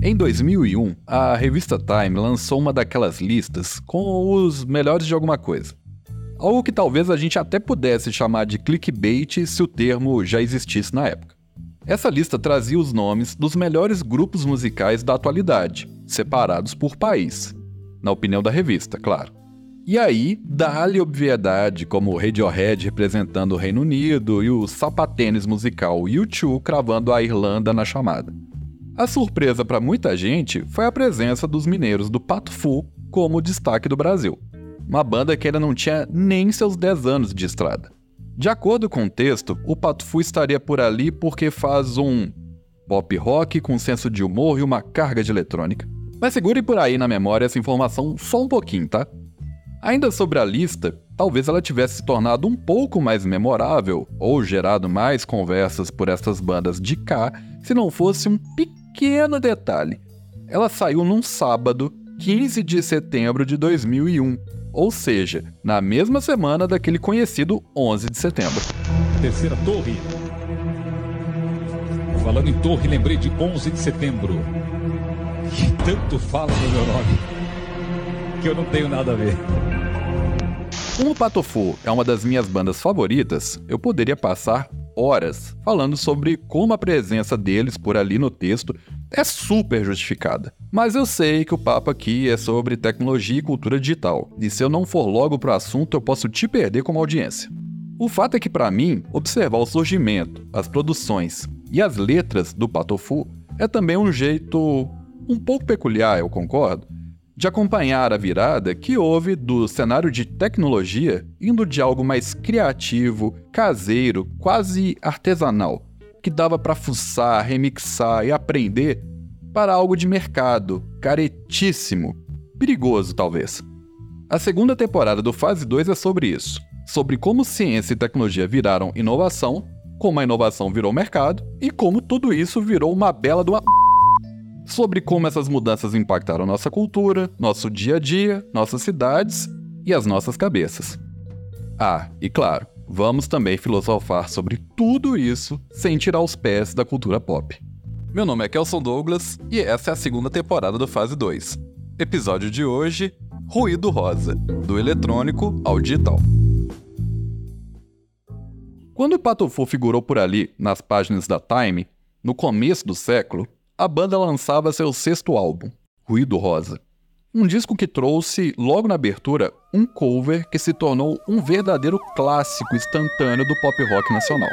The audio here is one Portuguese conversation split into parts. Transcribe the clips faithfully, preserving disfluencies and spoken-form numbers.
Em dois mil e um, a revista Time lançou uma daquelas listas com os melhores de alguma coisa. Algo que talvez a gente até pudesse chamar de clickbait se o termo já existisse na época. Essa lista trazia os nomes dos melhores grupos musicais da atualidade, separados por país. Na opinião da revista, claro. E aí, dá-lhe obviedade como o Radiohead representando o Reino Unido e o sapatênis musical U dois cravando a Irlanda na chamada. A surpresa para muita gente foi a presença dos mineiros do Pato Fu como destaque do Brasil. Uma banda que ainda não tinha nem seus dez anos de estrada. De acordo com o texto, o Pato Fu estaria por ali porque faz um pop rock com senso de humor e uma carga de eletrônica. Mas segure por aí na memória essa informação só um pouquinho, tá? Ainda sobre a lista, talvez ela tivesse se tornado um pouco mais memorável ou gerado mais conversas por essas bandas de cá se não fosse um pequeno detalhe. Ela saiu num sábado, quinze de setembro de dois mil e um, ou seja, na mesma semana daquele conhecido onze de setembro. Terceira torre. Falando em torre, lembrei de onze de setembro. Que tanto fala no meu nome, que eu não tenho nada a ver. Como o Pato Fu é uma das minhas bandas favoritas, eu poderia passar horas falando sobre como a presença deles por ali no texto é super justificada. Mas eu sei que o papo aqui é sobre tecnologia e cultura digital, e se eu não for logo pro assunto eu posso te perder como audiência. O fato é que para mim, observar o surgimento, as produções e as letras do Pato Fu é também um jeito um pouco peculiar, eu concordo, de acompanhar a virada que houve do cenário de tecnologia indo de algo mais criativo, caseiro, quase artesanal, que dava para fuçar, remixar e aprender, para algo de mercado, caretíssimo, perigoso talvez. A segunda temporada do Fase dois é sobre isso, sobre como ciência e tecnologia viraram inovação, como a inovação virou mercado e como tudo isso virou uma bela de uma... sobre como essas mudanças impactaram nossa cultura, nosso dia a dia, nossas cidades e as nossas cabeças. Ah, e claro, vamos também filosofar sobre tudo isso sem tirar os pés da cultura pop. Meu nome é Kelson Douglas e essa é a segunda temporada do Fase dois. Episódio de hoje, Ruído Rosa, do eletrônico ao digital. Quando o Pato Fu figurou por ali, nas páginas da Time, no começo do século, a banda lançava seu sexto álbum, Ruído Rosa. Um disco que trouxe, logo na abertura, um cover que se tornou um verdadeiro clássico instantâneo do pop rock nacional.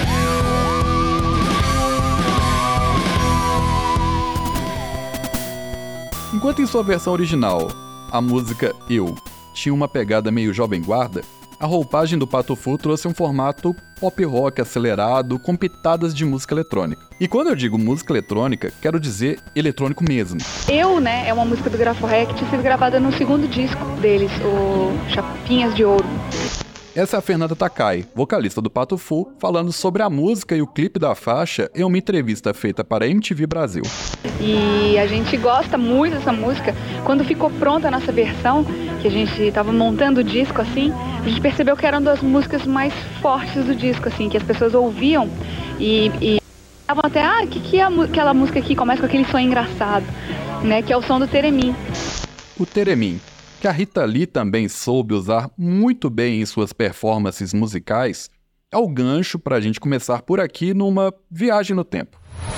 Enquanto em sua versão original, a música Eu tinha uma pegada meio jovem guarda, a roupagem do Pato Fu trouxe um formato pop rock acelerado com pitadas de música eletrônica. E quando eu digo música eletrônica, quero dizer eletrônico mesmo. Eu, né, é uma música do Graforré que tinha sido gravada no segundo disco deles, o Chapinhas de Ouro. Essa é a Fernanda Takai, vocalista do Pato Fu, falando sobre a música e o clipe da faixa em uma entrevista feita para a M T V Brasil. E a gente gosta muito dessa música. Quando ficou pronta a nossa versão, que a gente estava montando o disco assim, a gente percebeu que era uma das músicas mais fortes do disco, assim, que as pessoas ouviam e... e... estavam até, ah, o que, que é aquela música que começa com aquele som engraçado, né, que é o som do Teremim. O Teremim, que a Rita Lee também soube usar muito bem em suas performances musicais, é o gancho para a gente começar por aqui numa viagem no tempo.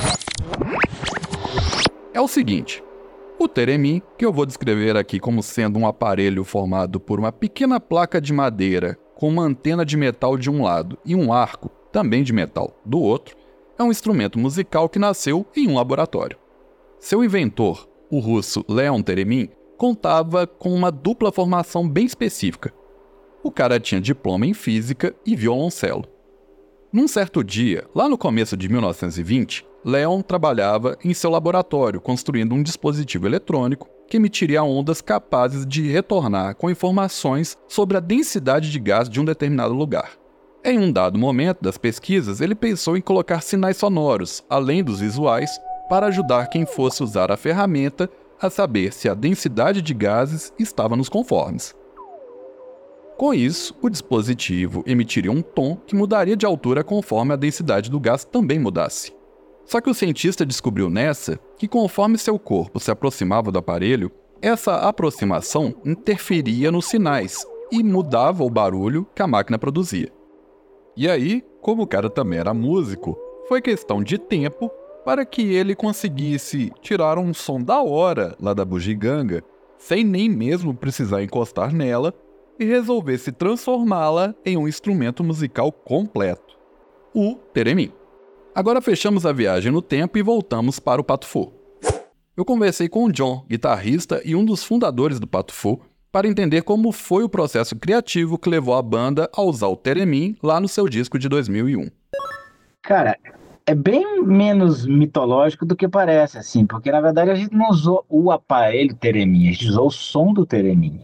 É o seguinte, o Teremim, que eu vou descrever aqui como sendo um aparelho formado por uma pequena placa de madeira com uma antena de metal de um lado e um arco, também de metal, do outro, é um instrumento musical que nasceu em um laboratório. Seu inventor, o russo Leon Theremin, contava com uma dupla formação bem específica. O cara tinha diploma em física e violoncelo. Num certo dia, lá no começo de mil novecentos e vinte, Leon trabalhava em seu laboratório construindo um dispositivo eletrônico que emitiria ondas capazes de retornar com informações sobre a densidade de gás de um determinado lugar. Em um dado momento das pesquisas, ele pensou em colocar sinais sonoros, além dos visuais, para ajudar quem fosse usar a ferramenta a saber se a densidade de gases estava nos conformes. Com isso, o dispositivo emitiria um tom que mudaria de altura conforme a densidade do gás também mudasse. Só que o cientista descobriu nessa que conforme seu corpo se aproximava do aparelho, essa aproximação interferia nos sinais e mudava o barulho que a máquina produzia. E aí, como o cara também era músico, foi questão de tempo para que ele conseguisse tirar um som da hora lá da bugiganga, sem nem mesmo precisar encostar nela, e resolvesse transformá-la em um instrumento musical completo, o Theremin. Agora fechamos a viagem no tempo e voltamos para o Pato Fu. Eu conversei com o John, guitarrista e um dos fundadores do Pato Fu, para entender como foi o processo criativo que levou a banda a usar o Theremin lá no seu disco de dois mil e um. Cara, é bem menos mitológico do que parece, assim, porque na verdade a gente não usou o aparelho Theremin, a gente usou o som do Theremin.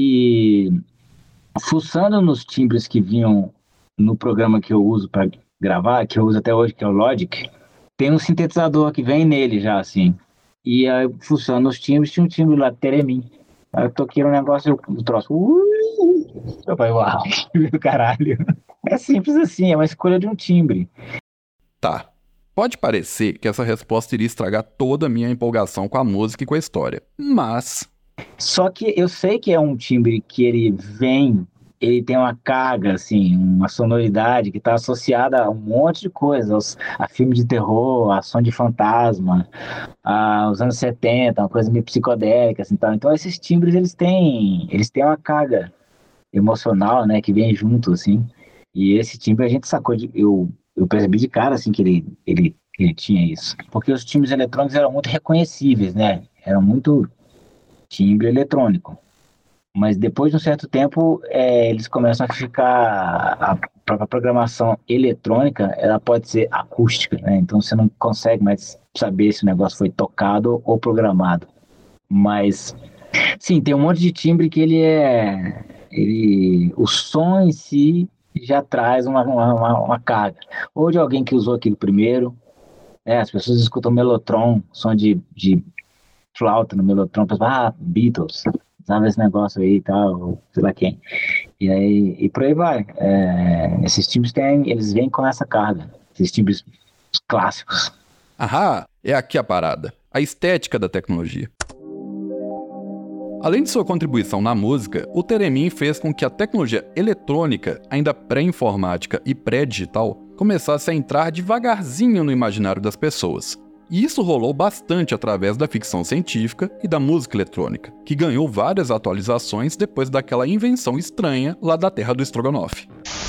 E fuçando nos timbres que vinham no programa que eu uso para gravar, que eu uso até hoje, que é o Logic, tem um sintetizador que vem nele já, assim. E aí, fuçando nos timbres, tinha um timbre lá, Theremin. Aí eu toquei um negócio, o troço. Uh, eu falei, uau, caralho. É simples assim, é uma escolha de um timbre. Tá. Pode parecer que essa resposta iria estragar toda a minha empolgação com a música e com a história, mas... Só que eu sei que é um timbre que ele vem, ele tem uma carga, assim, uma sonoridade que está associada a um monte de coisas, a filme de terror, a som de fantasma, aos anos setenta, uma coisa meio psicodélica, assim, tal. Então esses timbres, eles têm, eles têm uma carga emocional, né, que vem junto, assim, e esse timbre a gente sacou, de, eu, eu percebi de cara, assim, que ele, ele, ele tinha isso, porque os timbres eletrônicos eram muito reconhecíveis, né, eram muito timbre eletrônico. Mas depois de um certo tempo, é, eles começam a ficar... A própria programação eletrônica, ela pode ser acústica, né? Então você não consegue mais saber se o negócio foi tocado ou programado. Mas, sim, tem um monte de timbre que ele é... Ele, o som em si já traz uma, uma, uma carga. Ou de alguém que usou aquilo primeiro. Né? As pessoas escutam melotron, som de... de flauta no melotron, pensam, ah, Beatles, sabe esse negócio aí e tal, sei lá quem. E aí, e por aí vai. É, esses timbres têm, eles vêm com essa carga, esses timbres clássicos. Ahá, é aqui a parada, a estética da tecnologia. Além de sua contribuição na música, o Theremin fez com que a tecnologia eletrônica, ainda pré-informática e pré-digital, começasse a entrar devagarzinho no imaginário das pessoas. E isso rolou bastante através da ficção científica e da música eletrônica, que ganhou várias atualizações depois daquela invenção estranha lá da terra do estrogonofe.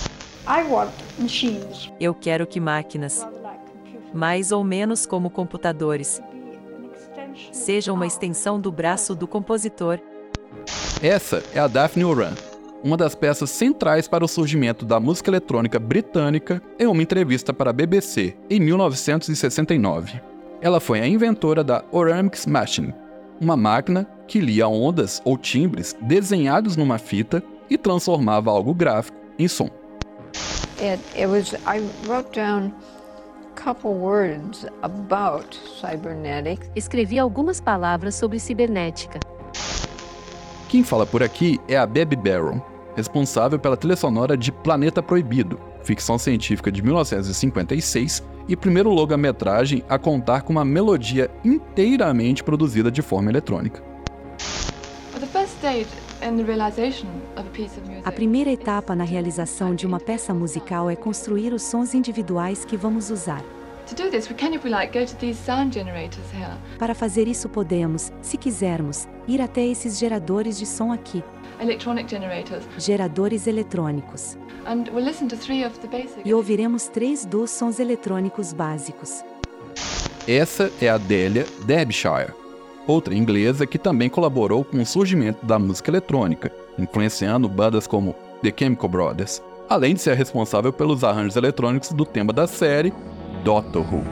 Eu quero que máquinas, mais ou menos como computadores, sejam uma extensão do braço do compositor. Essa é a Daphne Oran, uma das peças centrais para o surgimento da música eletrônica britânica, em uma entrevista para a B B C em mil novecentos e sessenta e nove. Ela foi a inventora da Oramix Machine, uma máquina que lia ondas ou timbres desenhados numa fita e transformava algo gráfico em som. It, it was, I wrote down a couple words about cybernetics. Escrevi algumas palavras sobre cibernética. Quem fala por aqui é a Bebe Barron, responsável pela trilha sonora de Planeta Proibido, ficção científica de mil novecentos e cinquenta e seis, e primeiro longa-metragem a contar com uma melodia inteiramente produzida de forma eletrônica. A primeira etapa na realização de uma peça musical é construir os sons individuais que vamos usar. Para fazer isso podemos, se quisermos, ir até esses geradores de som aqui. Geradores eletrônicos. E ouviremos três dos sons eletrônicos básicos. Essa é a Delia Derbyshire, outra inglesa que também colaborou com o surgimento da música eletrônica, influenciando bandas como The Chemical Brothers, além de ser responsável pelos arranjos eletrônicos do tema da série Doctor Who.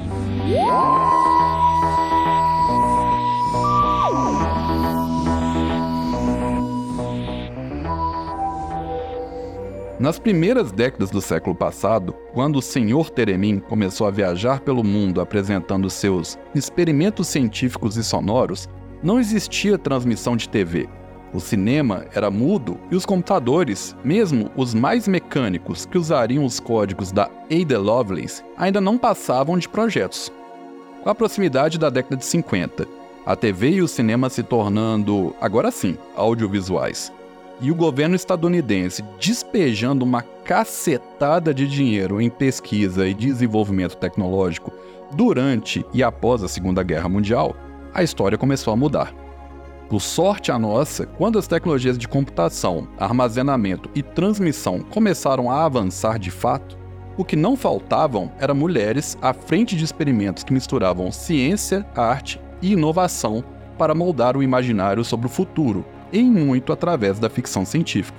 Nas primeiras décadas do século passado, quando o senhor Theremin começou a viajar pelo mundo apresentando seus experimentos científicos e sonoros, não existia transmissão de T V. O cinema era mudo e os computadores, mesmo os mais mecânicos que usariam os códigos da Ada Lovelace, ainda não passavam de projetos. Com a proximidade da década de cinquenta, a T V e o cinema se tornando, agora sim, audiovisuais, e o governo estadunidense despejando uma cacetada de dinheiro em pesquisa e desenvolvimento tecnológico durante e após a Segunda Guerra Mundial, a história começou a mudar. Por sorte a nossa, quando as tecnologias de computação, armazenamento e transmissão começaram a avançar de fato, o que não faltavam eram mulheres à frente de experimentos que misturavam ciência, arte e inovação para moldar o imaginário sobre o futuro, em muito através da ficção científica.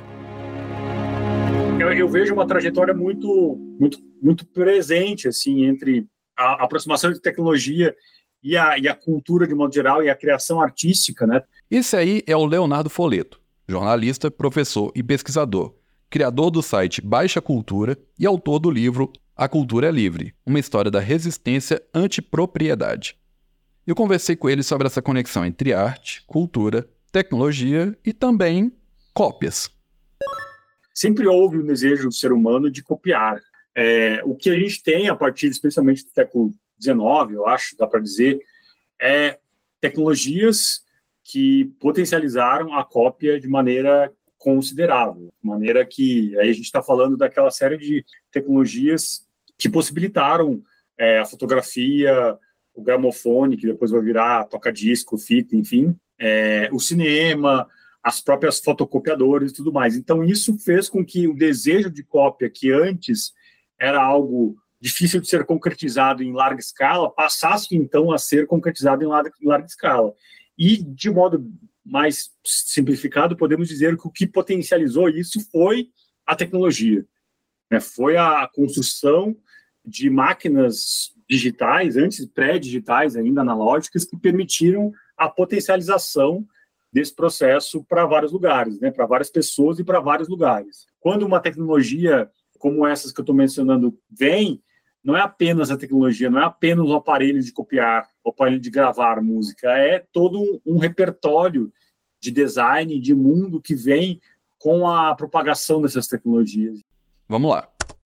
Eu, eu vejo uma trajetória muito, muito, muito presente assim, entre a aproximação de tecnologia e a, e a cultura de modo geral e a criação artística, né? Esse aí é o Leonardo Folletto, jornalista, professor e pesquisador, criador do site Baixa Cultura e autor do livro A Cultura é Livre, uma história da resistência antipropriedade. Eu conversei com ele sobre essa conexão entre arte, cultura, tecnologia e também cópias. Sempre houve o desejo do ser humano de copiar. É, o que a gente tem a partir, especialmente do século dezenove, eu acho, dá para dizer, é tecnologias que potencializaram a cópia de maneira considerável, de maneira que aí a gente está falando daquela série de tecnologias que possibilitaram é, a fotografia, o gramofone, que depois vai virar toca-disco, fita, enfim, é, o cinema, as próprias fotocopiadoras e tudo mais. Então, isso fez com que o desejo de cópia, que antes era algo difícil de ser concretizado em larga escala, passasse, então, a ser concretizado em larga, em larga escala. E, de modo mais simplificado, podemos dizer que o que potencializou isso foi a tecnologia, né? Foi a construção de máquinas digitais, antes pré-digitais, ainda analógicas, que permitiram a potencialização desse processo para vários lugares, né? Para várias pessoas e para vários lugares. Quando uma tecnologia como essas que eu estou mencionando vem, não é apenas a tecnologia, não é apenas o aparelho de copiar, o aparelho de gravar música, é todo um, um repertório de design, de mundo que vem com a propagação dessas tecnologias. Vamos lá.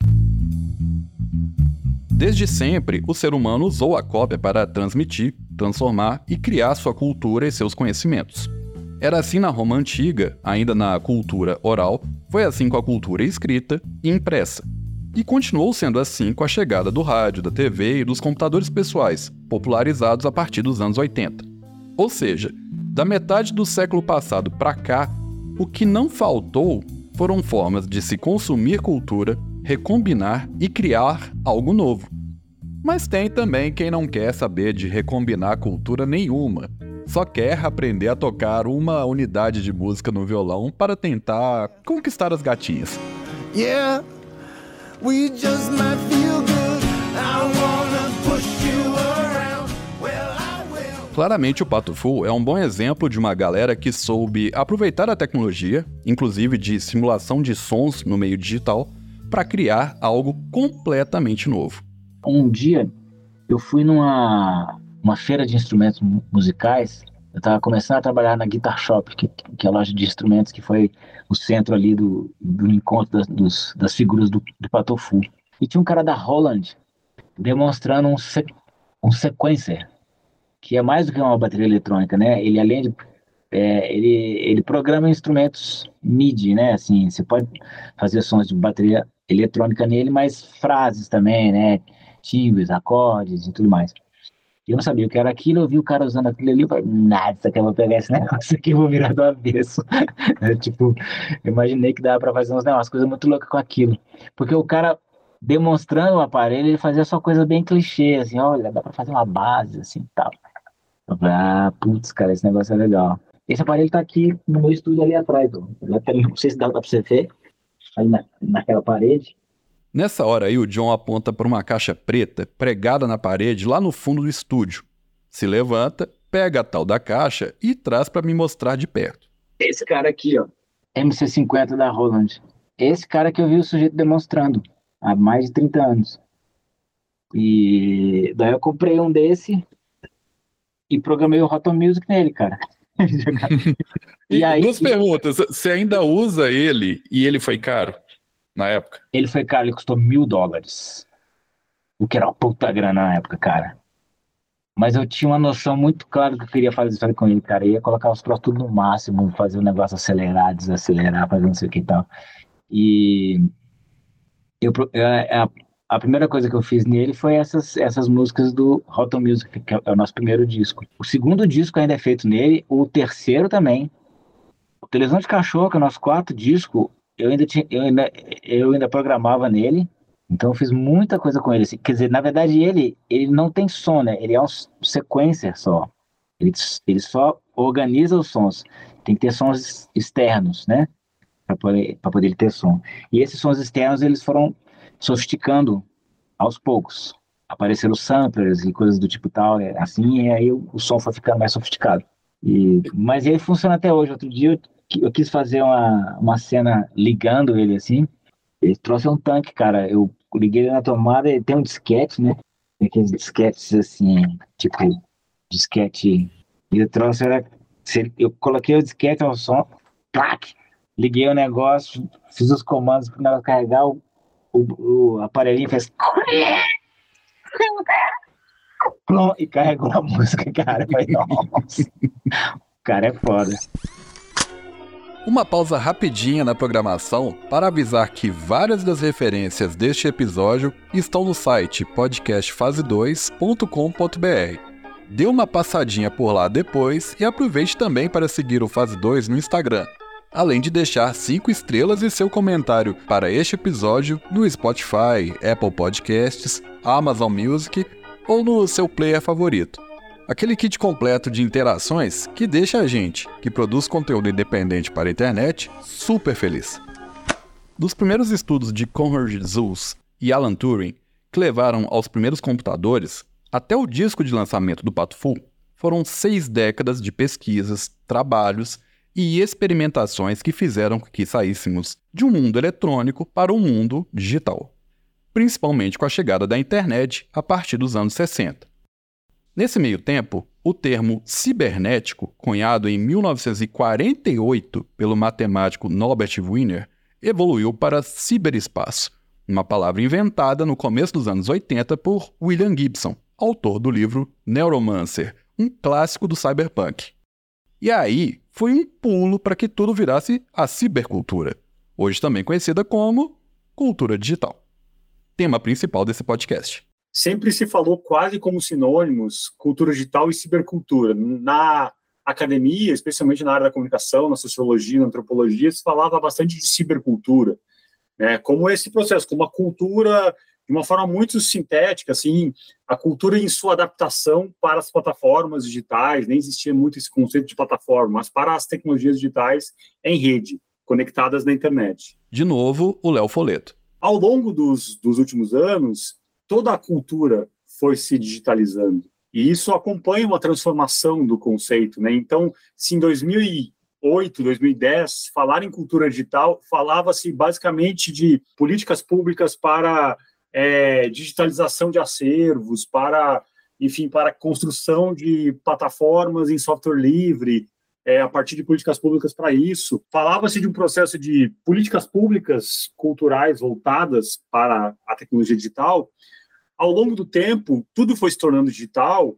Desde sempre, o ser humano usou a cópia para transmitir, transformar e criar sua cultura e seus conhecimentos. Era assim na Roma Antiga, ainda na cultura oral, foi assim com a cultura escrita e impressa. E continuou sendo assim com a chegada do rádio, da T V e dos computadores pessoais, popularizados a partir dos anos oitenta. Ou seja, da metade do século passado para cá, o que não faltou foram formas de se consumir cultura, recombinar e criar algo novo. Mas tem também quem não quer saber de recombinar cultura nenhuma, só quer aprender a tocar uma unidade de música no violão para tentar conquistar as gatinhas. Yeah. We just might feel good. I wanna push you around. Well, I will. Claramente o Pato Fu é um bom exemplo de uma galera que soube aproveitar a tecnologia, inclusive de simulação de sons no meio digital, para criar algo completamente novo. Um dia eu fui numa uma feira de instrumentos musicais. Eu estava começando a trabalhar na Guitar Shop, que, que é a loja de instrumentos que foi o centro ali do, do encontro das, dos, das figuras do, do Pato Fu. E tinha um cara da Roland demonstrando um, se, um sequencer, que é mais do que uma bateria eletrônica, né? Ele, além de... É, ele, ele programa instrumentos M I D I, né? Assim, você pode fazer sons de bateria eletrônica nele, mas frases também, né? Timbres, acordes e tudo mais. Eu não sabia o que era aquilo, eu vi o cara usando aquilo ali, eu falei, nada, isso aqui eu vou pegar esse negócio aqui, eu vou virar do avesso. É, tipo, eu imaginei que dava pra fazer uns negócios, coisa muito louca com aquilo. Porque o cara, demonstrando o aparelho, ele fazia só coisa bem clichê, assim, olha, dá pra fazer uma base, assim, e tal. Eu falei, ah, putz, cara, esse negócio é legal. Esse aparelho tá aqui no meu estúdio ali atrás, ó. Não sei se dá pra você ver, aí na, naquela parede. Nessa hora aí, o John aponta para uma caixa preta pregada na parede lá no fundo do estúdio. Se levanta, pega a tal da caixa e traz para me mostrar de perto. Esse cara aqui, ó, M C cinquenta da Roland. Esse cara que eu vi o sujeito demonstrando há mais de trinta anos. E daí eu comprei um desse e programei o Rotom Music nele, cara. e, e aí, duas perguntas. Você ainda usa ele e ele foi caro na época? Ele foi caro, ele custou mil dólares. O que era uma puta grana na época, cara. Mas eu tinha uma noção muito clara do que eu queria fazer com ele, cara. Eu ia colocar os troços tudo no máximo, fazer o negócio acelerar, desacelerar, fazer não sei o que e tal. E eu, a, a primeira coisa que eu fiz nele foi essas, essas músicas do Rotom Music, que é o nosso primeiro disco. O segundo disco ainda é feito nele, o terceiro também. O Televisão de Cachorro, que é o nosso quarto disco, eu ainda, tinha, eu ainda, eu ainda programava nele. Então eu fiz muita coisa com ele, assim. Quer dizer, na verdade ele, ele não tem som, né? Ele é um sequencer só. Ele, ele só organiza os sons. Tem que ter sons externos, né? Para poder, para poder ter som. E esses sons externos eles foram sofisticando aos poucos. Apareceram samplers e coisas do tipo tal, assim, e aí o, o som foi ficando mais sofisticado. E, mas ele funciona até hoje. Outro dia eu, eu quis fazer uma, uma cena ligando ele assim. Ele trouxe um tanque, cara. Eu liguei ele na tomada, ele tem um disquete, né? Tem aqueles disquetes assim, tipo, disquete. E eu trouxe, era, eu coloquei o disquete ao som, plac, liguei o negócio, fiz os comandos para carregar, o, o, o aparelhinho fez. E carregou a música, cara. Eu falei, nossa, o cara é foda. Uma pausa rapidinha na programação para avisar que várias das referências deste episódio estão no site podcast fase dois ponto com ponto b r. Dê uma passadinha por lá depois e aproveite também para seguir o Fase dois no Instagram, além de deixar cinco estrelas e seu comentário para este episódio no Spotify, Apple Podcasts, Amazon Music ou no seu player favorito. Aquele kit completo de interações que deixa a gente, que produz conteúdo independente para a internet, super feliz. Dos primeiros estudos de Conrad Zuse e Alan Turing, que levaram aos primeiros computadores, até o disco de lançamento do Pato Fu, foram seis décadas de pesquisas, trabalhos e experimentações que fizeram que saíssemos de um mundo eletrônico para um mundo digital, principalmente com a chegada da internet a partir dos anos sessenta. Nesse meio tempo, o termo cibernético, cunhado em mil novecentos e quarenta e oito pelo matemático Norbert Wiener, evoluiu para ciberespaço, uma palavra inventada no começo dos anos oitenta por William Gibson, autor do livro Neuromancer, um clássico do cyberpunk. E aí, foi um pulo para que tudo virasse a cibercultura, hoje também conhecida como cultura digital. Tema principal desse podcast. Sempre se falou quase como sinônimos cultura digital e cibercultura. Na academia, especialmente na área da comunicação, na sociologia, na antropologia, se falava bastante de cibercultura, né? Como esse processo, como a cultura, de uma forma muito sintética, assim, a cultura em sua adaptação para as plataformas digitais, nem existia muito esse conceito de plataforma, mas para as tecnologias digitais em rede, conectadas na internet. De novo, o Léo Foleto. Ao longo dos, dos últimos anos, toda a cultura foi se digitalizando. E isso acompanha uma transformação do conceito, né? Então, se em dois mil e oito, dois mil e dez, falar em cultura digital, falava-se basicamente de políticas públicas para é, digitalização de acervos, para, enfim, para construção de plataformas em software livre, é, a partir de políticas públicas para isso. Falava-se de um processo de políticas públicas culturais voltadas para a tecnologia digital. Ao longo do tempo, tudo foi se tornando digital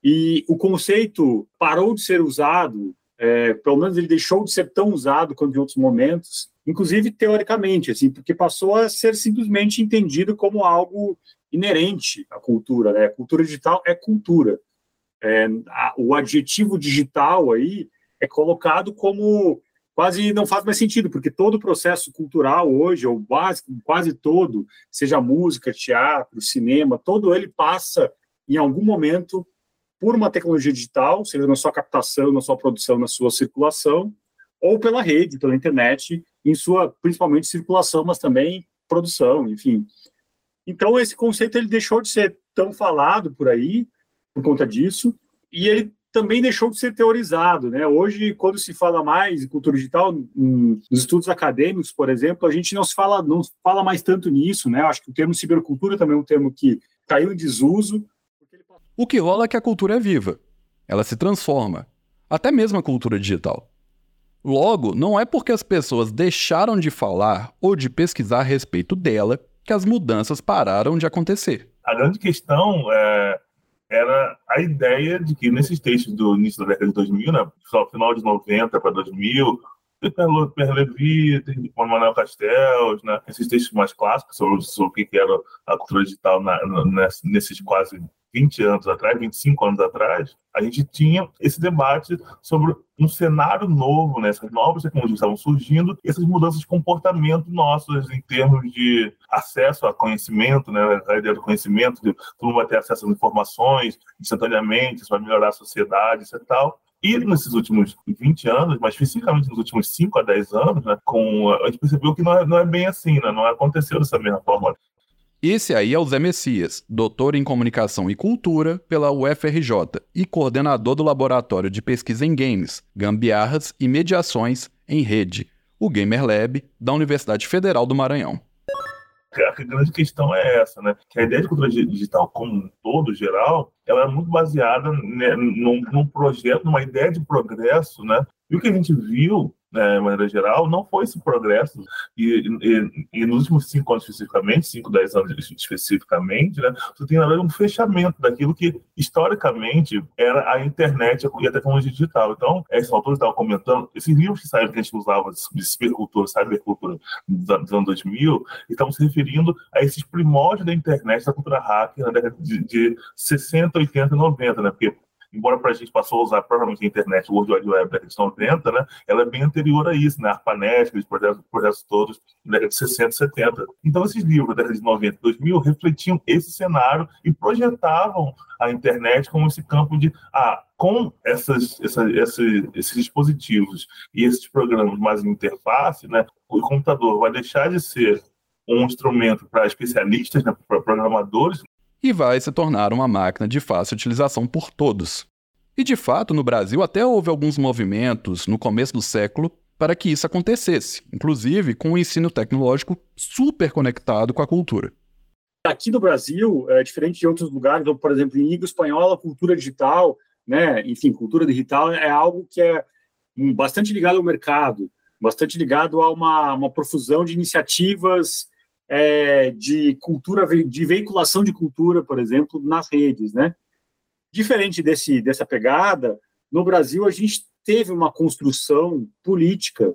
e o conceito parou de ser usado, é, pelo menos ele deixou de ser tão usado quanto em outros momentos, inclusive teoricamente, assim, porque passou a ser simplesmente entendido como algo inerente à cultura, né? Cultura digital é cultura. É, a, o adjetivo digital aí é colocado como quase não faz mais sentido, porque todo o processo cultural hoje, ou quase, quase todo, seja música, teatro, cinema, todo ele passa, em algum momento, por uma tecnologia digital, seja na sua captação, na sua produção, na sua circulação, ou pela rede, pela internet, em sua, principalmente, circulação, mas também produção, enfim. Então, esse conceito ele deixou de ser tão falado por aí, por conta disso, e ele também deixou de ser teorizado, né? Hoje, quando se fala mais em cultura digital, nos estudos acadêmicos, por exemplo, a gente não se fala, não fala mais tanto nisso, né? Acho que o termo cibercultura também é um termo que caiu em desuso. O que rola é que a cultura é viva. Ela se transforma. até mesmo a cultura digital. Logo, não é porque as pessoas deixaram de falar ou de pesquisar a respeito dela que as mudanças pararam de acontecer. A grande questão é, era a ideia de que nesses textos do início da década de dois mil, né, final de noventa para dois mil, Pierre Levy, Manuel Castells, né, esses textos mais clássicos sobre, sobre o que era a cultura digital na, na, nesses quase vinte anos atrás, vinte e cinco anos atrás, a gente tinha esse debate sobre um cenário novo, né? Essas novas tecnologias estavam surgindo e essas mudanças de comportamento nossas em termos de acesso a conhecimento, né? A ideia do conhecimento, de todo mundo vai ter acesso às informações instantaneamente, isso vai melhorar a sociedade, isso e tal. E nesses últimos vinte anos, mas especificamente nos últimos cinco a dez anos, né, com, a gente percebeu que não é, não é bem assim, né? Não aconteceu dessa mesma forma. Esse aí é o Zé Messias, doutor em Comunicação e Cultura pela U F R J e coordenador do Laboratório de Pesquisa em Games, Gambiarras e Mediações em Rede, o Gamer Lab, da Universidade Federal do Maranhão. A grande questão é essa, né? Que a ideia de cultura digital como um todo, geral, ela é muito baseada, né, num, num projeto, numa ideia de progresso, né? E o que a gente viu, né, de maneira geral, não foi esse progresso. E, e, e nos últimos cinco anos especificamente, cinco, dez anos especificamente, né, você tem, na verdade, um fechamento daquilo que, historicamente, era a internet e a tecnologia digital. Então, esse autor estava comentando, esses livros que saíram que a gente usava de cibercultura, cybercultura dos anos dois mil, estavam se referindo a esses primórdios da internet, da cultura hacker, na década de, de sessenta, oitenta e noventa, né? Porque embora para a gente passou a usar provavelmente a internet, o World Wide Web da década de noventa, né, ela é bem anterior a isso, né, a ARPANET, os projetos, projetos todos da década de sessenta, setenta. Então, esses livros da década de noventa e dois mil refletiam esse cenário e projetavam a internet como esse campo de, ah, com essas, essa, esses, esses dispositivos e esses programas mais em interface, né, o computador vai deixar de ser um instrumento para especialistas, né, para programadores, e vai se tornar uma máquina de fácil utilização por todos. E, de fato, no Brasil até houve alguns movimentos no começo do século para que isso acontecesse, inclusive com o ensino tecnológico super conectado com a cultura. Aqui no Brasil, é diferente de outros lugares, ou, por exemplo, em língua espanhola, a cultura digital, né, enfim, cultura digital é algo que é bastante ligado ao mercado, bastante ligado a uma, uma profusão de iniciativas É, de cultura, de veiculação de cultura, por exemplo, nas redes, né? Diferente desse, dessa pegada, no Brasil a gente teve uma construção política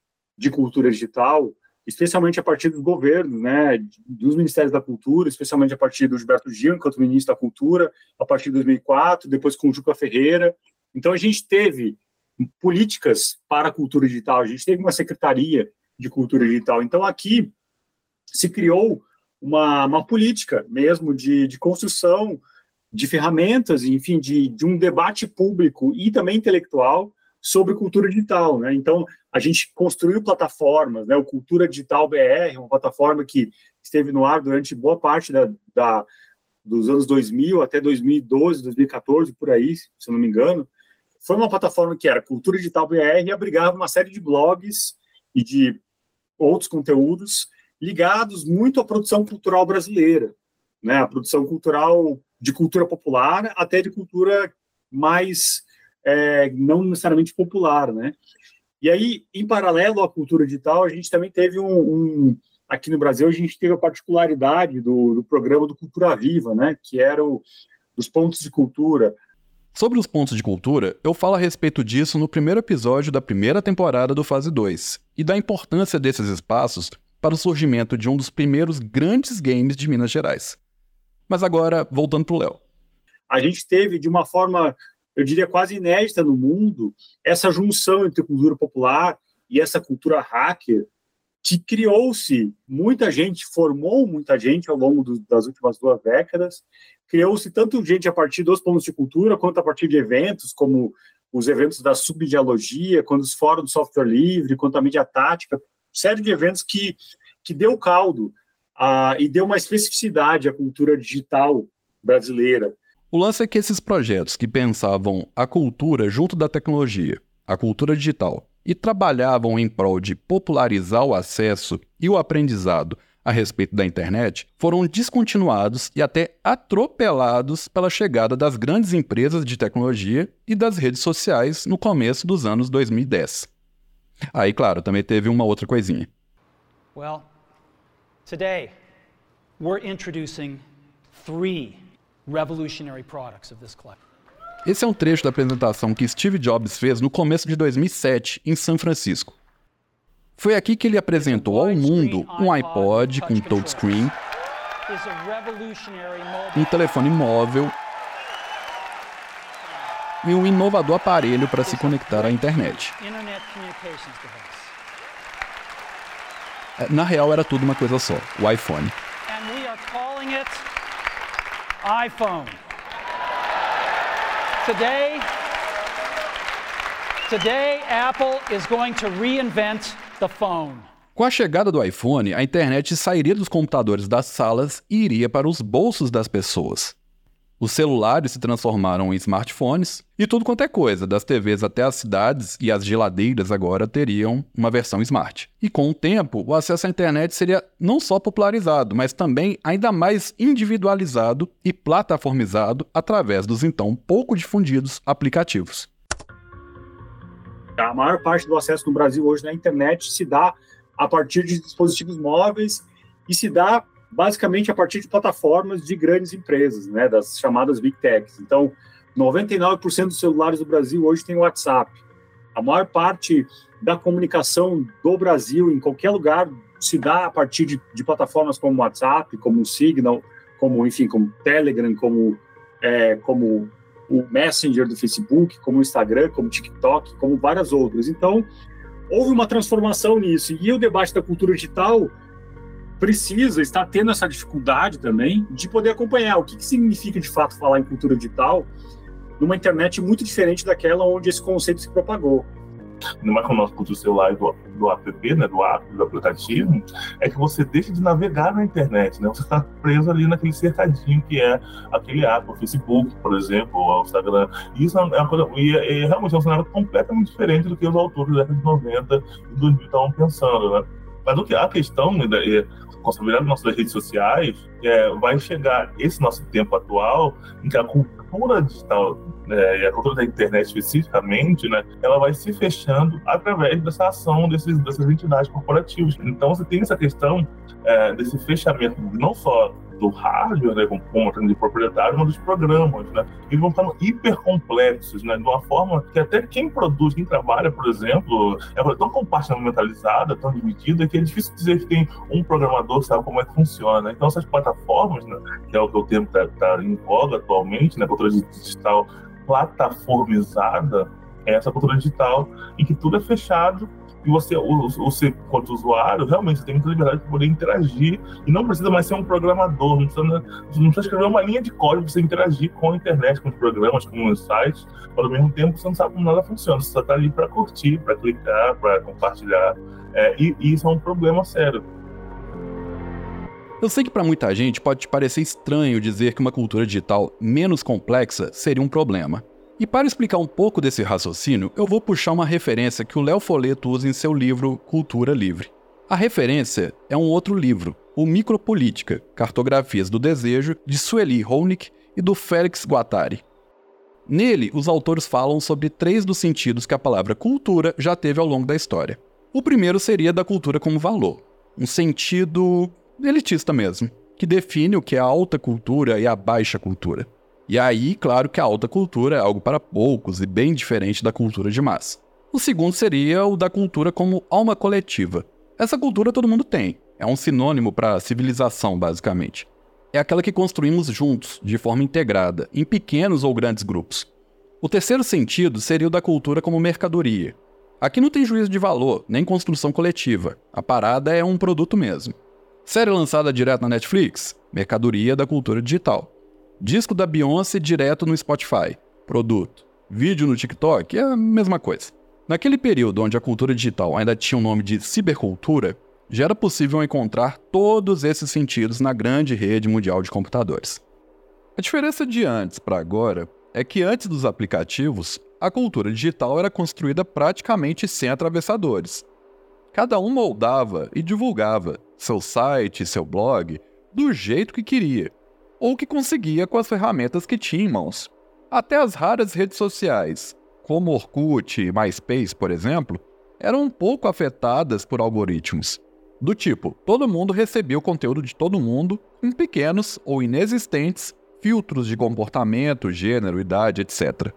de cultura digital, especialmente a partir dos governos, né? Dos Ministérios da Cultura, especialmente a partir do Gilberto Gil, enquanto ministro da Cultura, a partir de dois mil e quatro, depois com o Juca Ferreira. Então a gente teve políticas para a cultura digital, a gente teve uma secretaria de cultura digital. Então aqui se criou uma, uma política mesmo de, de construção de ferramentas, enfim, de, de um debate público e também intelectual sobre cultura digital, né? Então, a gente construiu plataformas, né? O Cultura Digital B R, uma plataforma que esteve no ar durante boa parte da, da, dos anos dois mil até dois mil e doze, dois mil e catorze, por aí, se eu não me engano. Foi uma plataforma que era Cultura Digital B R e abrigava uma série de blogs e de outros conteúdos ligados muito à produção cultural brasileira, né? A produção cultural de cultura popular até de cultura mais é, não necessariamente popular, né? E aí, em paralelo à cultura digital, a gente também teve um, um aqui no Brasil a gente teve a particularidade do, do programa do Cultura Viva, né? Que era o dos pontos de cultura. Sobre os pontos de cultura, eu falo a respeito disso no primeiro episódio da primeira temporada do Fase dois e da importância desses espaços para o surgimento de um dos primeiros grandes games de Minas Gerais. Mas agora, voltando para o Léo. A gente teve, de uma forma, eu diria, quase inédita no mundo, essa junção entre cultura popular e essa cultura hacker, que criou-se, muita gente, formou muita gente ao longo do, das últimas duas décadas, criou-se tanto gente a partir dos pontos de cultura, quanto a partir de eventos, como os eventos da subdialogia, quando os fóruns do software livre, quanto a mídia tática, série de eventos que, que deu caldo uh, e deu uma especificidade à cultura digital brasileira. O lance é que esses projetos que pensavam a cultura junto da tecnologia, a cultura digital, e trabalhavam em prol de popularizar o acesso e o aprendizado a respeito da internet foram descontinuados e até atropelados pela chegada das grandes empresas de tecnologia e das redes sociais no começo dos anos dois mil e dez. Aí, claro, também teve uma outra coisinha. Well, today we're introducing three revolutionary products of this collection. Esse é um trecho da apresentação que Steve Jobs fez no começo de dois mil e sete, em São Francisco. Foi aqui que ele apresentou ao mundo um iPod com touchscreen, um telefone móvel e um inovador aparelho para se conectar à internet. Na real, era tudo uma coisa só, o iPhone. iPhone. Today, today Apple is going to reinvent the phone. Com a chegada do iPhone, a internet sairia dos computadores das salas e iria para os bolsos das pessoas. Os celulares se transformaram em smartphones e tudo quanto é coisa, das T Vs até as cidades e as geladeiras agora teriam uma versão smart. E com o tempo, o acesso à internet seria não só popularizado, mas também ainda mais individualizado e plataformizado através dos então pouco difundidos aplicativos. A maior parte do acesso no Brasil hoje na internet se dá a partir de dispositivos móveis e se dá basicamente a partir de plataformas de grandes empresas, né, das chamadas Big Techs. Então, noventa e nove por cento dos celulares do Brasil hoje tem WhatsApp. A maior parte da comunicação do Brasil, em qualquer lugar, se dá a partir de, de plataformas como WhatsApp, como o Signal, como, enfim, como Telegram, como, é, como o Messenger do Facebook, como o Instagram, como o TikTok, como várias outras. Então, houve uma transformação nisso. E o debate da cultura digital precisa estar tendo essa dificuldade também de poder acompanhar o que, que significa de fato falar em cultura digital numa internet muito diferente daquela onde esse conceito se propagou. No mais com o nosso cultura celular do, do app, né, do app, do aplicativo, é que você deixa de navegar na internet, né? Você está preso ali naquele cercadinho que é aquele app, o Facebook, por exemplo, o Instagram. Isso é uma coisa, e é, é realmente é um cenário completamente diferente do que os autores da década de noventa e dois mil estavam pensando, né? Mas o que a questão, né, com a soberania das nossas redes sociais, é, vai chegar esse nosso tempo atual em que a cultura digital, né, e a cultura da internet especificamente, né, ela vai se fechando através dessa ação desses, dessas entidades corporativas. Então você tem essa questão é, desse fechamento não só do hardware, né, com uma de proprietário, mas dos programas, né? Eles vão ficando hiper complexos, né, de uma forma que até quem produz, quem trabalha, por exemplo, é tão compartimentalizada, tão dividida, que é difícil dizer que tem um programador que sabe como é que funciona. Então essas plataformas, né, que é o que o termo está tá em voga atualmente, né, cultura digital plataformizada, é essa cultura digital em que tudo é fechado. E você, você, quanto usuário, realmente tem muita liberdade para poder interagir e não precisa mais ser um programador, não precisa, não precisa escrever uma linha de código para você interagir com a internet, com os programas, com os sites, mas ao mesmo tempo você não sabe como nada funciona, você só está ali para curtir, para clicar, para compartilhar, é, e, e isso é um problema sério. Eu sei que para muita gente pode te parecer estranho dizer que uma cultura digital menos complexa seria um problema. E para explicar um pouco desse raciocínio, eu vou puxar uma referência que o Léo Folleto usa em seu livro Cultura Livre. A referência é um outro livro, o Micropolítica, Cartografias do Desejo, de Sueli Honig e do Félix Guattari. Nele, os autores falam sobre três dos sentidos que a palavra cultura já teve ao longo da história. O primeiro seria da cultura como valor, um sentido elitista mesmo, que define o que é a alta cultura e a baixa cultura. E aí, claro que a alta cultura é algo para poucos e bem diferente da cultura de massa. O segundo seria o da cultura como alma coletiva. Essa cultura todo mundo tem. É um sinônimo para civilização, basicamente. É aquela que construímos juntos, de forma integrada, em pequenos ou grandes grupos. O terceiro sentido seria o da cultura como mercadoria. Aqui não tem juízo de valor, nem construção coletiva. A parada é um produto mesmo. Série lançada direto na Netflix? Mercadoria da cultura digital. Disco da Beyoncé direto no Spotify. Produto. Vídeo no TikTok é a mesma coisa. Naquele período onde a cultura digital ainda tinha o nome de cibercultura, já era possível encontrar todos esses sentidos na grande rede mundial de computadores. A diferença de antes para agora é que antes dos aplicativos, a cultura digital era construída praticamente sem atravessadores. Cada um moldava e divulgava, seu site, seu blog, do jeito que queria, ou que conseguia com as ferramentas que tinha em mãos. Até as raras redes sociais, como Orkut e MySpace, por exemplo, eram um pouco afetadas por algoritmos. Do tipo, todo mundo recebia o conteúdo de todo mundo em pequenos ou inexistentes filtros de comportamento, gênero, idade, etcétera.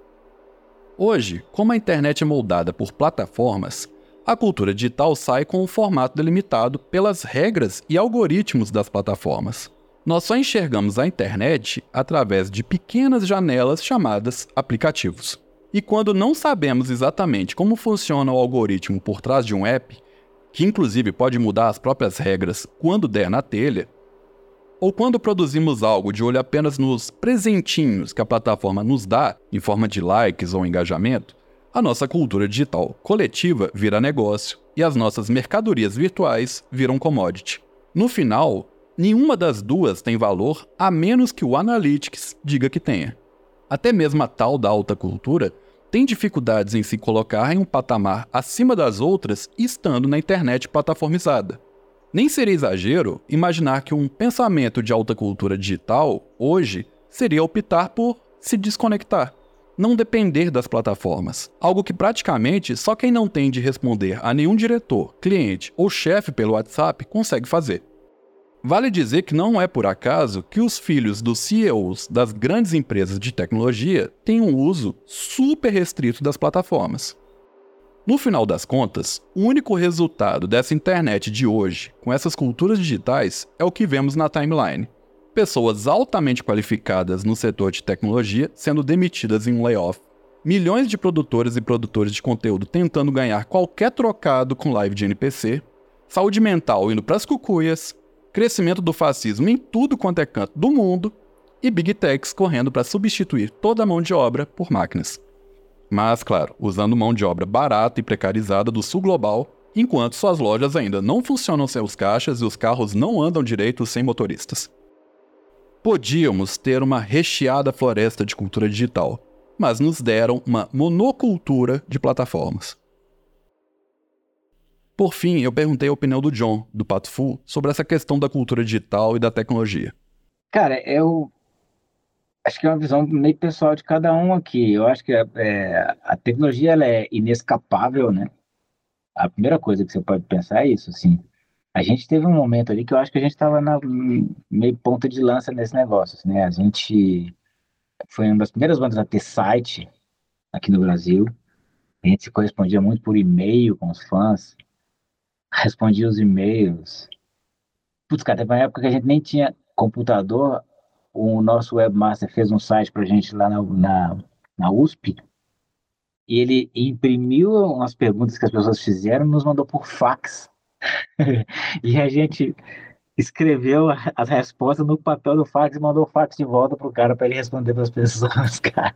Hoje, como a internet é moldada por plataformas, a cultura digital sai com um formato delimitado pelas regras e algoritmos das plataformas. Nós só enxergamos a internet através de pequenas janelas chamadas aplicativos. E quando não sabemos exatamente como funciona o algoritmo por trás de um app, que inclusive pode mudar as próprias regras quando der na telha, ou quando produzimos algo de olho apenas nos presentinhos que a plataforma nos dá, em forma de likes ou engajamento, a nossa cultura digital coletiva vira negócio e as nossas mercadorias virtuais viram commodity. No final, nenhuma das duas tem valor a menos que o Analytics diga que tenha. Até mesmo a tal da alta cultura tem dificuldades em se colocar em um patamar acima das outras estando na internet plataformizada. Nem seria exagero imaginar que um pensamento de alta cultura digital, hoje, seria optar por se desconectar, não depender das plataformas, algo que praticamente só quem não tem de responder a nenhum diretor, cliente ou chefe pelo WhatsApp consegue fazer. Vale dizer que não é por acaso que os filhos dos C E Os das grandes empresas de tecnologia têm um uso super restrito das plataformas. No final das contas, o único resultado dessa internet de hoje, com essas culturas digitais, é o que vemos na timeline. Pessoas altamente qualificadas no setor de tecnologia sendo demitidas em um layoff, milhões de produtores e produtores de conteúdo tentando ganhar qualquer trocado com live de N P C, saúde mental indo pras cucuias, crescimento do fascismo em tudo quanto é canto do mundo e Big Techs correndo para substituir toda a mão de obra por máquinas. Mas, claro, usando mão de obra barata e precarizada do sul global, enquanto suas lojas ainda não funcionam sem os caixas e os carros não andam direito sem motoristas. Podíamos ter uma recheada floresta de cultura digital, mas nos deram uma monocultura de plataformas. Por fim, eu perguntei a opinião do John, do Pato Fu, sobre essa questão da cultura digital e da tecnologia. Cara, eu acho que é uma visão meio pessoal de cada um aqui. Eu acho que é, a tecnologia ela é inescapável, né? A primeira coisa que você pode pensar é isso, assim. A gente teve um momento ali que eu acho que a gente estava na meio ponta de lança nesse negócio, né? A gente foi uma das primeiras bandas a ter site aqui no Brasil. A gente se correspondia muito por e-mail com os fãs. Respondia os e-mails. Putz, cara, teve uma época que a gente nem tinha computador. O nosso webmaster fez um site pra gente lá na, na, na U S P. E ele imprimiu umas perguntas que as pessoas fizeram e nos mandou por fax. E a gente escreveu as respostas no papel do fax e mandou o fax de volta pro cara para ele responder para as pessoas, cara.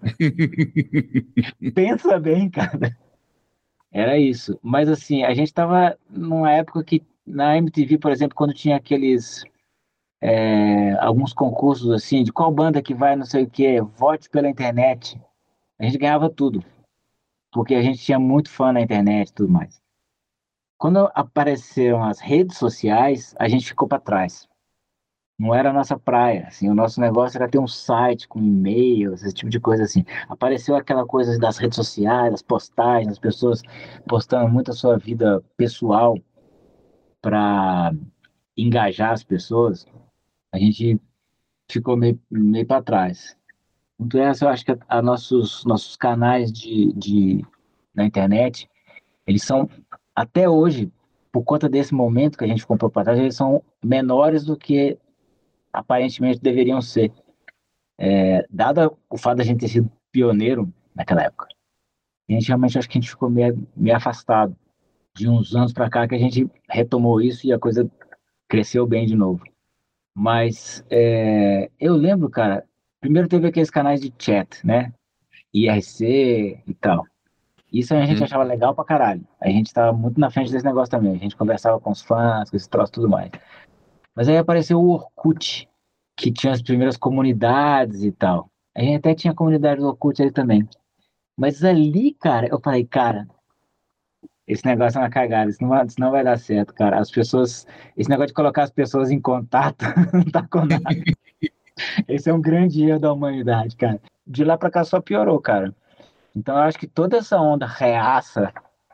Pensa bem, cara. Era isso. Mas assim, a gente tava numa época que na M T V, por exemplo, quando tinha aqueles é, alguns concursos assim, de qual banda que vai não sei o que, vote pela internet, a gente ganhava tudo. Porque a gente tinha muito fã na internet e tudo mais. Quando apareceram as redes sociais, a gente ficou para trás. Não era a nossa praia, assim, o nosso negócio era ter um site com e-mails, esse tipo de coisa assim. Apareceu aquela coisa das redes sociais, das postagens, as pessoas postando muito a sua vida pessoal para engajar as pessoas. A gente ficou meio, meio para trás. Então essa eu acho que a, a nossos, nossos canais de, de, na internet, eles são, até hoje, por conta desse momento que a gente comprou para trás, eles são menores do que aparentemente deveriam ser, é, dado o fato de a gente ter sido pioneiro naquela época. A gente realmente acho que a gente ficou meio, meio afastado. De uns anos para cá que a gente retomou isso e a coisa cresceu bem de novo. Mas é, eu lembro, cara, primeiro teve aqueles canais de chat, né? I R C e tal. Isso a gente hum. achava legal pra caralho. A gente tava muito na frente desse negócio também. A gente conversava com os fãs, com esse troço e tudo mais. Mas aí apareceu o Orkut, que tinha as primeiras comunidades e tal. A gente até tinha a comunidade do Orkut ali também. Mas ali, cara, eu falei, cara, esse negócio é uma cagada, isso não vai, isso não vai dar certo, cara. As pessoas, esse negócio de colocar as pessoas em contato não tá com nada. Esse é um grande erro da humanidade, cara. De lá pra cá só piorou, cara. Então eu acho que toda essa onda reaça,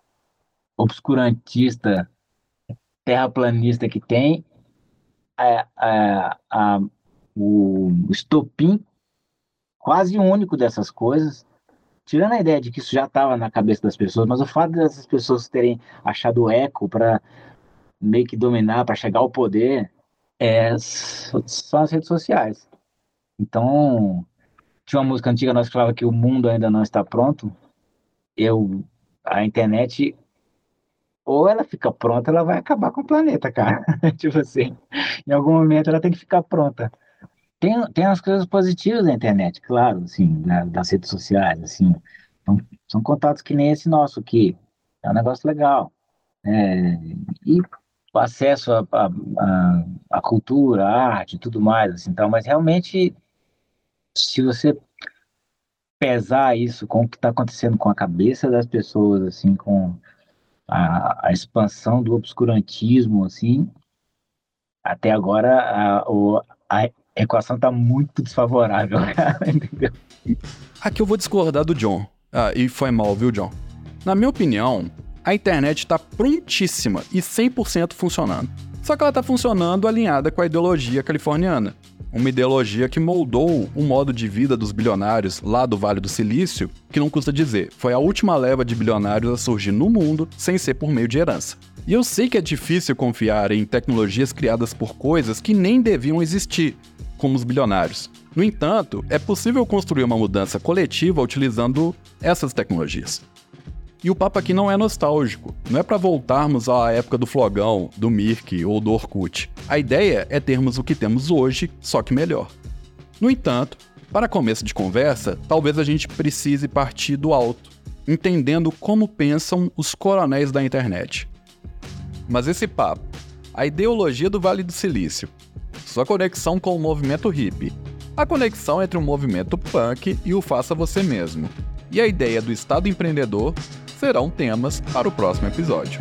obscurantista, terraplanista que tem, é, é, é, o estopim quase único dessas coisas, tirando a ideia de que isso já estava na cabeça das pessoas, mas o fato dessas pessoas terem achado o eco para meio que dominar, para chegar ao poder, é, são as redes sociais. Então, tinha uma música antiga nós que falava que o mundo ainda não está pronto. Eu, a internet, ou ela fica pronta, ela vai acabar com o planeta, cara. Tipo assim, em algum momento ela tem que ficar pronta. Tem, tem as coisas positivas da internet, claro, assim, da, das redes sociais, assim. São, são contatos que nem esse nosso aqui. É um negócio legal. É, e o acesso à a, a, a cultura, à arte e tudo mais, assim, então, mas realmente, se você pesar isso com o que está acontecendo com a cabeça das pessoas, assim, com a, a expansão do obscurantismo, assim, até agora a, a, a equação está muito desfavorável, cara, entendeu? Aqui eu vou discordar do John. Ah, e foi mal, viu, John? Na minha opinião, a internet está prontíssima e cem por cento funcionando. Só que ela está funcionando alinhada com a ideologia californiana. Uma ideologia que moldou o modo de vida dos bilionários lá do Vale do Silício, que não custa dizer, foi a última leva de bilionários a surgir no mundo sem ser por meio de herança. E eu sei que é difícil confiar em tecnologias criadas por coisas que nem deviam existir, como os bilionários. No entanto, é possível construir uma mudança coletiva utilizando essas tecnologias. E o papo aqui não é nostálgico, não é para voltarmos à época do Flogão, do Mirk ou do Orkut. A ideia é termos o que temos hoje, só que melhor. No entanto, para começo de conversa, talvez a gente precise partir do alto, entendendo como pensam os coronéis da internet. Mas esse papo, a ideologia do Vale do Silício, sua conexão com o movimento hippie, a conexão entre o movimento punk e o faça você mesmo, e a ideia do Estado empreendedor serão temas para o próximo episódio.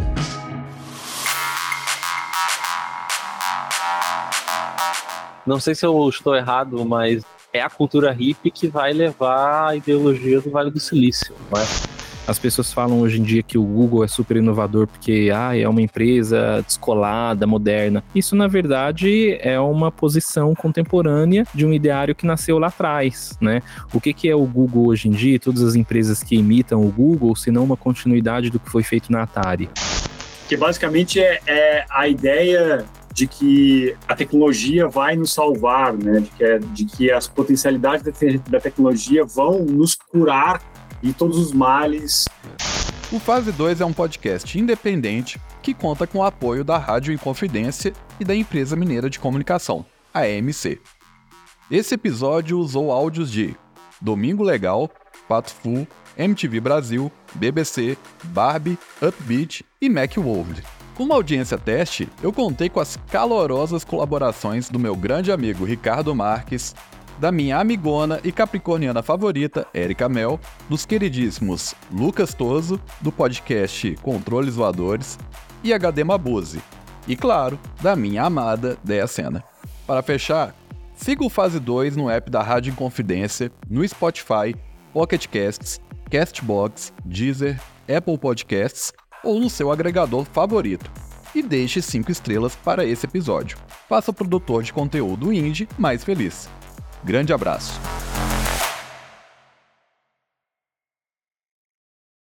Não sei se eu estou errado, mas é a cultura hippie que vai levar a ideologia do Vale do Silício, não é? As pessoas falam hoje em dia que o Google é super inovador porque ah, é uma empresa descolada, moderna. Isso, na verdade, é uma posição contemporânea de um ideário que nasceu lá atrás, né? O que, que é o Google hoje em dia? Todas as empresas que imitam o Google, se não uma continuidade do que foi feito na Atari. Que basicamente é, é a ideia de que a tecnologia vai nos salvar, né? De que, é, de que as potencialidades da, te- da tecnologia vão nos curar de todos os males. O Fase dois é um podcast independente que conta com o apoio da Rádio Inconfidência e da empresa mineira de comunicação, a E M C. Esse episódio usou áudios de Domingo Legal, Pato Fu, M T V Brasil, B B C, Barbie, Upbeat e Macworld. Como audiência teste, eu contei com as calorosas colaborações do meu grande amigo Ricardo Marques, da minha amigona e capricorniana favorita, Érica Mel, dos queridíssimos Lucas Toso, do podcast Controles Voadores, e H D Mabuse, e claro, da minha amada Deia Sena. Para fechar, siga o Fase dois no app da Rádio Inconfidência, no Spotify, Pocket Casts, Castbox, Deezer, Apple Podcasts ou no seu agregador favorito. E deixe cinco estrelas para esse episódio. Faça o produtor de conteúdo indie mais feliz. Grande abraço.